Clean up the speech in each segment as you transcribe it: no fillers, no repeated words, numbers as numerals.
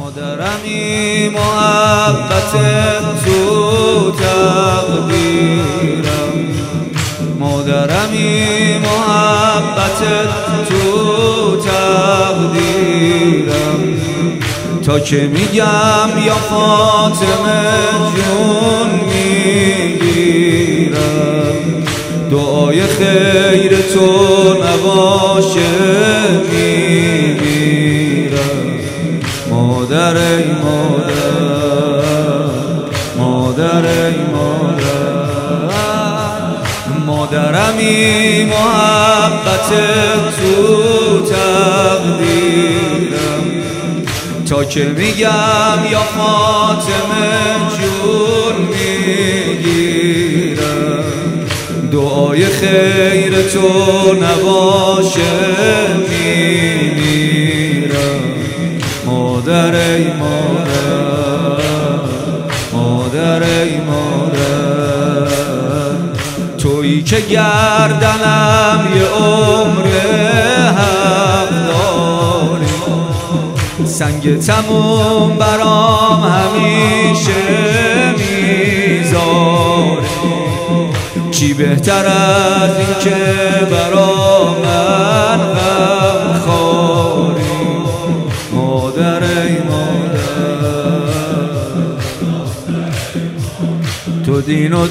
مادرمی محبت تو تقدیرم، مادرمی محبت تو تقدیرم. تا که میگم یا فاطمه جون میگیرم، دعای خیر تو نباشه میمیرم. مادر ای مادر، مادر ای مادر، مادرمی محبت تو تقدیرم. تا که میگم یا فاطمه جون میگیرم، دعای خیر تو نباشه میمیرم. مادر ای مادر، مادر ای مادر، تویی که گردنم یه عمر حق داری، سنگ تموم برام همیشه میذاری. چی بهتر از این که برا من غم خوری. مادر ای مادر، تو دین و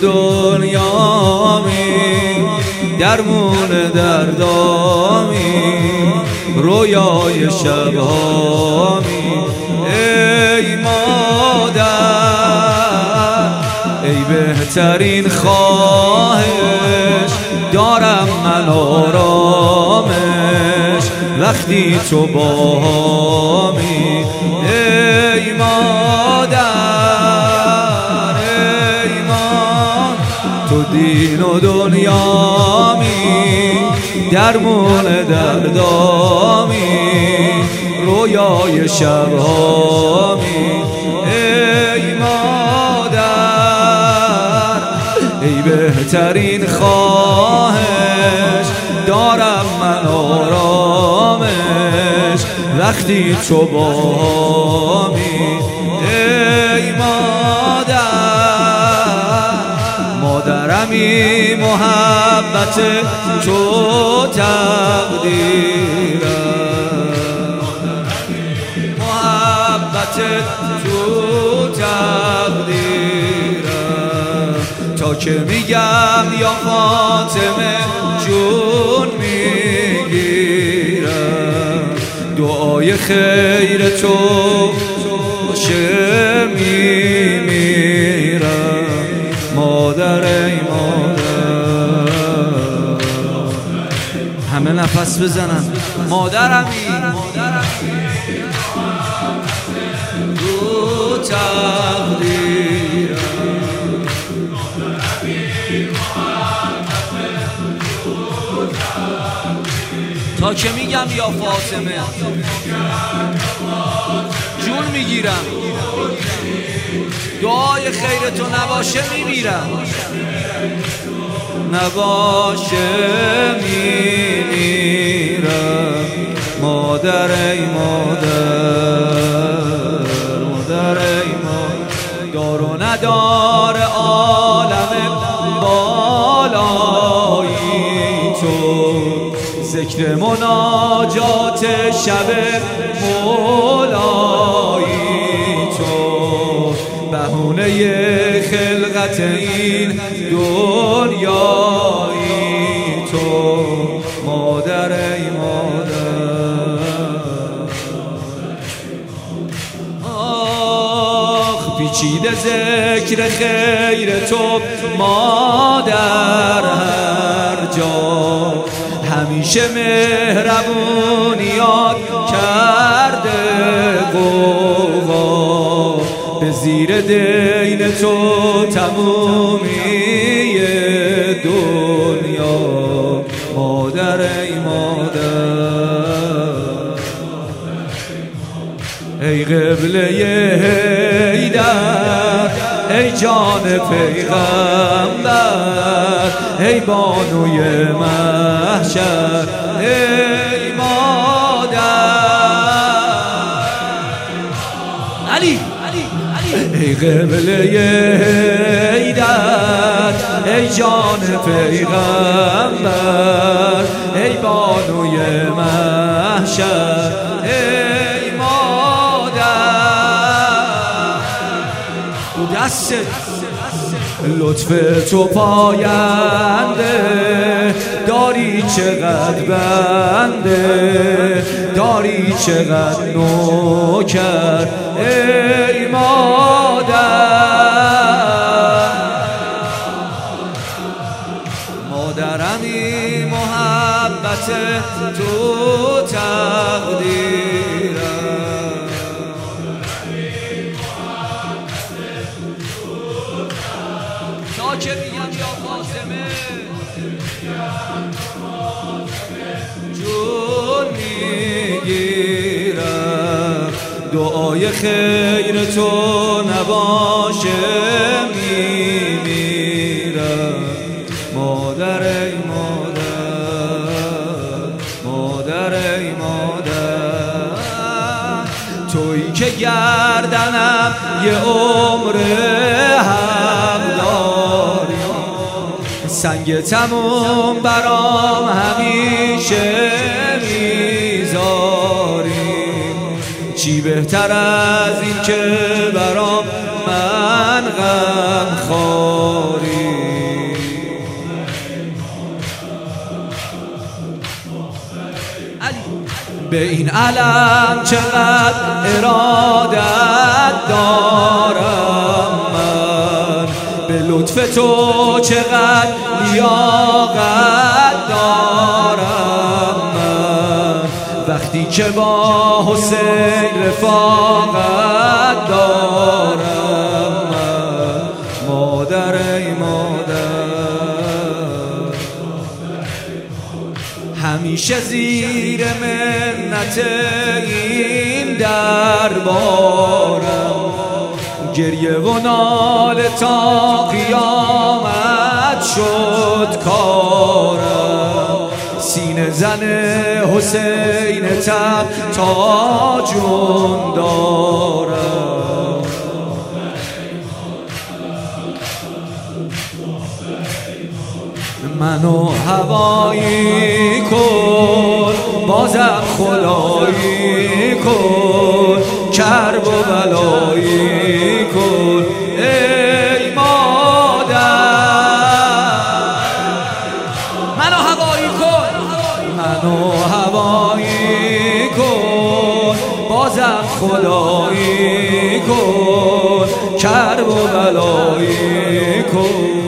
دنیامی، درمون دردامی، رویای شبهامی. ای مادر، ای بهترین خواهش دارم من آرامش وقتی تو باهامی. ای مادر، ای مادر، تو دین و دنیامی، درمون دردامی، رویای شبهامی. ای مادر، ای بهترین خواهش دارم من آرامش وقتی تو باهامی. ای مادر، مادرمی محبت تو تقدیرم، محبت تو تقدیرم. تا که میگم یا فاطمه جون میگیرم، دعای خیر تو باشه میمیرم. مادر ای مادر، همه نفس بزنن. مادرمی تو تقدیرم، تا که میگم یا فاطمه جون میگیرم، دعای خیر تو نباشه میمیرم. نباشه میمیرم. مادر ای مادر، مادر ای مادر، دار و ندار عالم بالایی تو، ذکر مناجات شب مولایی تو، بهونه خلقت این دنیایی تو. مادر ای مادر، آخ پیچیده ذکر خیر تو مادر هر جا، همیشه مهربونیات کرده قوا، به زیر دین تو تمومی دنیا. مادر ای مادر، ای قبله حیدر، ای جان پیغمبر، ای بانوی محشر. ای مادر، ای قبله حیدر، ای جان پیغمبر، ای بانوی محشر، ای مادر. دست لطف تو پاینده، داری چقدر بنده، داری چقدر نوکر، ای مادر. مادرمی محبت تو تقدیرم، که میگم یا فاطمه جون میگیرم، دعای خیر تو نباشه میمیرم. مادر ای مادر، مادر ای مادر، تویی که گردنم یه عمر سنگ تموم برام همیشه میذاری. چی بهتر از این که برام من غم خواری. به این علم چقدر ارادت دارم من، به لطف تو چقدر لیاقت دارم من. وقتی که با حسین رفاقت دارم من. مادر ای مادر، همیشه زیر منت این دربارم، گریه و ناله تا قیامت شد کارم. سینه زن حسین تب تا جون دارم. منو هوایی کن، بازم خدایی کن، کرب و بلایی کن، ای مادر. منو هوایی کن، منو هوایی کن، بازم خدایی کن، کرب و بلایی کن.